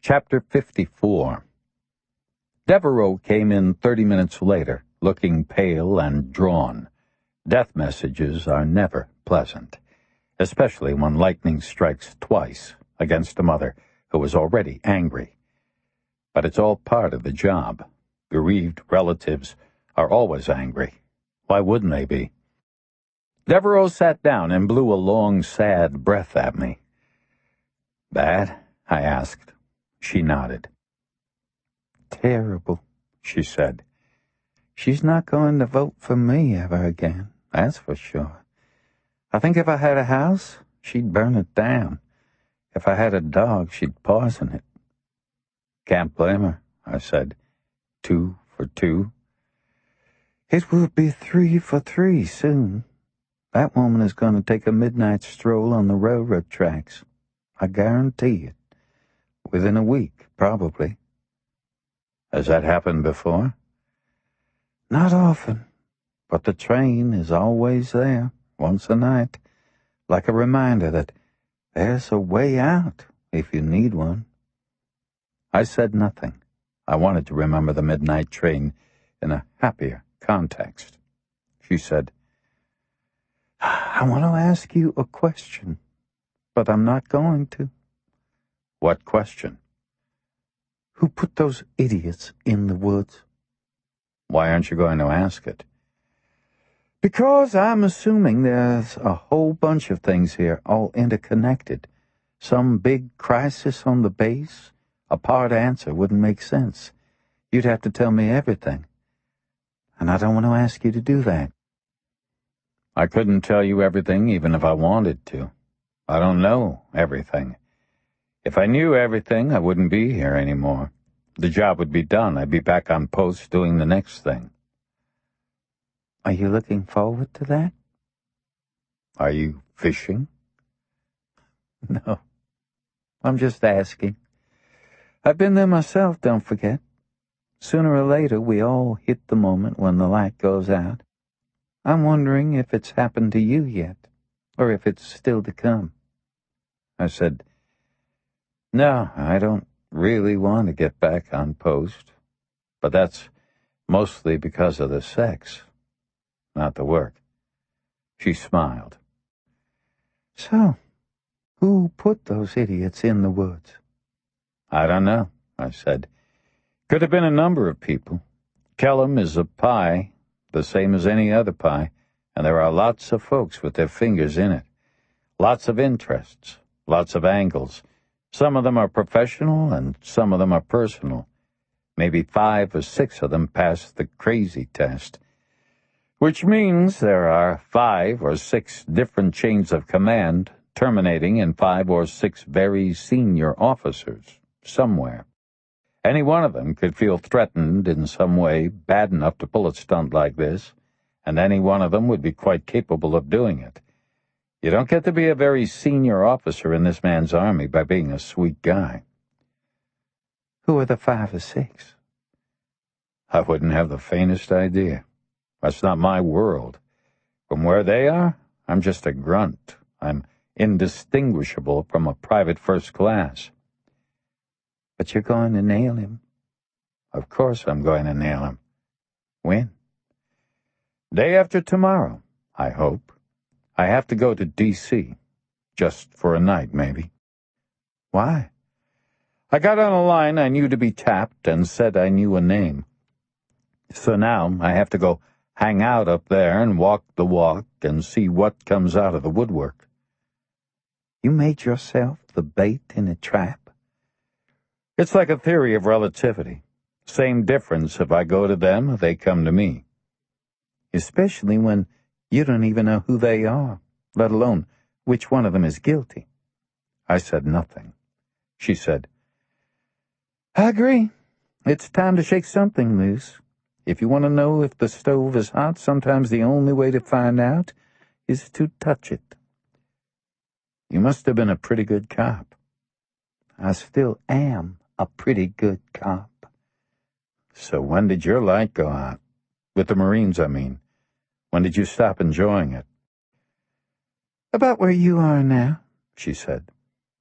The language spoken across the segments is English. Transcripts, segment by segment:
Chapter 54. Devereaux came in 30 minutes later, looking pale and drawn. Death messages are never pleasant, especially when lightning strikes twice against a mother who is already angry. But it's all part of the job. Bereaved relatives are always angry. Why wouldn't they be? Devereaux sat down and blew a long, sad breath at me. "Bad?" I asked. She nodded. "Terrible," she said. "She's not going to vote for me ever again, that's for sure. I think if I had a house, she'd burn it down. If I had a dog, she'd poison it." "Can't blame her," I said. 2 for 2. "It will be 3 for 3 soon. That woman is going to take a midnight stroll on the railroad tracks. I guarantee it. Within a week, probably." "Has that happened before?" "Not often, but the train is always there, once a night, like a reminder that there's a way out if you need one." I said nothing. I wanted to remember the midnight train in a happier context. She said, "I want to ask you a question, but I'm not going to." "What question?" "Who put those idiots in the woods?" "Why aren't you going to ask it?" "Because I'm assuming there's a whole bunch of things here, all interconnected. Some big crisis on the base. A part answer wouldn't make sense. You'd have to tell me everything. And I don't want to ask you to do that." "I couldn't tell you everything even if I wanted to. I don't know everything. If I knew everything, I wouldn't be here anymore. The job would be done. I'd be back on post doing the next thing." "Are you looking forward to that?" "Are you fishing?" "No. I'm just asking. I've been there myself, don't forget. Sooner or later, we all hit the moment when the light goes out. I'm wondering if it's happened to you yet, or if it's still to come." I said, "No, I don't really want to get back on post, but that's mostly because of the sex, not the work." She smiled. "So, who put those idiots in the woods?" "I don't know," I said. "Could have been a number of people. Kellam is a pie, the same as any other pie, and there are lots of folks with their fingers in it. Lots of interests, lots of angles. Some of them are professional and some of them are personal. Maybe 5 or 6 of them pass the crazy test, which means there are 5 or 6 different chains of command terminating in 5 or 6 very senior officers somewhere. Any one of them could feel threatened in some way bad enough to pull a stunt like this, and any one of them would be quite capable of doing it. You don't get to be a very senior officer in this man's army by being a sweet guy." "Who are the 5 or 6? "I wouldn't have the faintest idea. That's not my world. From where they are, I'm just a grunt. I'm indistinguishable from a private first class." "But you're going to nail him." "Of course I'm going to nail him." "When?" "Day after tomorrow, I hope. I have to go to D.C. Just for a night, maybe." "Why?" "I got on a line I knew to be tapped and said I knew a name. So now I have to go hang out up there and walk the walk and see what comes out of the woodwork." "You made yourself the bait in a trap?" "It's like a theory of relativity. Same difference if I go to them or they come to me." "Especially when you don't even know who they are, let alone which one of them is guilty." I said nothing. She said, "I agree. It's time to shake something loose. If you want to know if the stove is hot, sometimes the only way to find out is to touch it." "You must have been a pretty good cop." "I still am a pretty good cop." "So when did your light go out? With the Marines, I mean. When did you stop enjoying it?" "About where you are now," she said.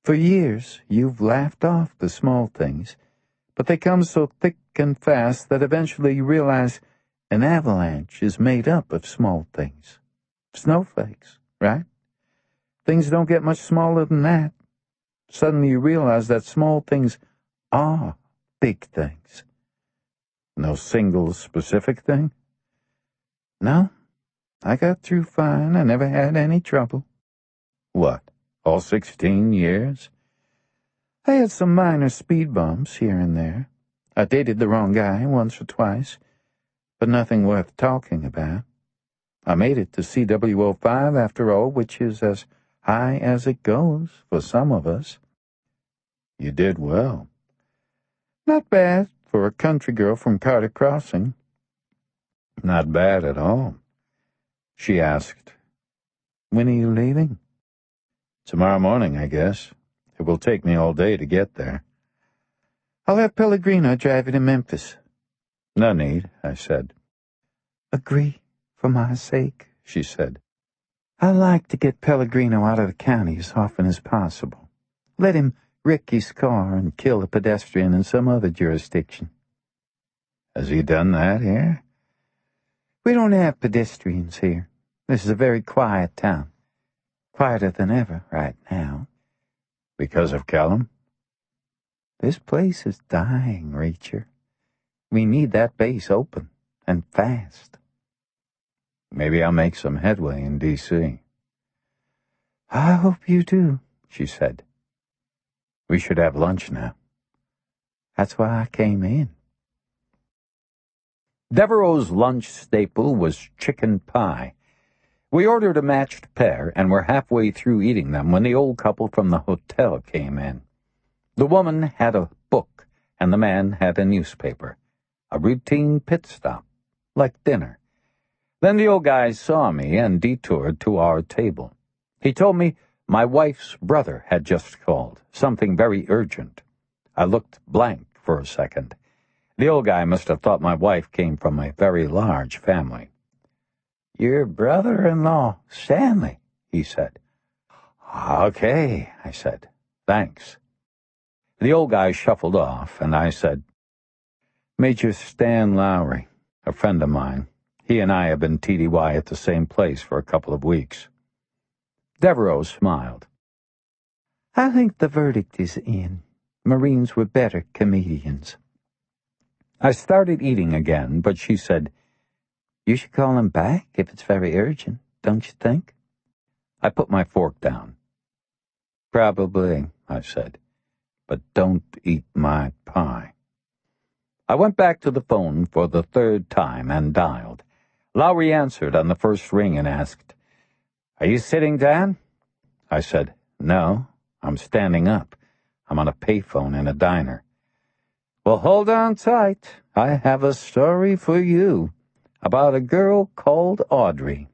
For years, you've laughed off the small things, but they come so thick and fast that eventually you realize an avalanche is made up of small things. Snowflakes, right? Things don't get much smaller than that. Suddenly you realize that small things are big things. No single specific thing? No, I got through fine. I never had any trouble. What, all 16 years? I had some minor speed bumps here and there. I dated the wrong guy once or twice, but nothing worth talking about. I made it to CWO5 after all, which is as high as it goes for some of us. You did well. Not bad for a country girl from Carter Crossing. Not bad at all. She asked, When are you leaving? Tomorrow morning, I guess. It will take me all day to get there. I'll have Pellegrino drive you to Memphis. No need, I said. Agree, for my sake, she said. I like to get Pellegrino out of the county as often as possible. Let him wreck his car and kill a pedestrian in some other jurisdiction. Has he done that here? We don't have pedestrians here. This is a very quiet town. Quieter than ever right now. Because of Callum? This place is dying, Reacher. We need that base open, and fast. Maybe I'll make some headway in D.C. I hope you do, she said. We should have lunch now. That's why I came in. Devereaux's lunch staple was chicken pie. We ordered a matched pair and were halfway through eating them when the old couple from the hotel came in. The woman had a book and the man had a newspaper. A routine pit stop, like dinner. Then the old guy saw me and detoured to our table. He told me my wife's brother had just called, something very urgent. I looked blank for a second. The old guy must have thought my wife came from a very large family. Your brother-in-law, Stanley, he said. Okay, I said. Thanks. The old guy shuffled off, and I said, Major Stan Lowry, a friend of mine. He and I have been TDY at the same place for a couple of weeks. Devereaux smiled. I think the verdict is in. Marines were better comedians. I started eating again, but she said, You should call him back if it's very urgent, don't you think? I put my fork down. Probably, I said, but don't eat my pie. I went back to the phone for the third time and dialed. Lowry answered on the first ring and asked, Are you sitting down? I said, No, I'm standing up. I'm on a payphone in a diner. Well, hold on tight. I have a story for you about a girl called Audrey.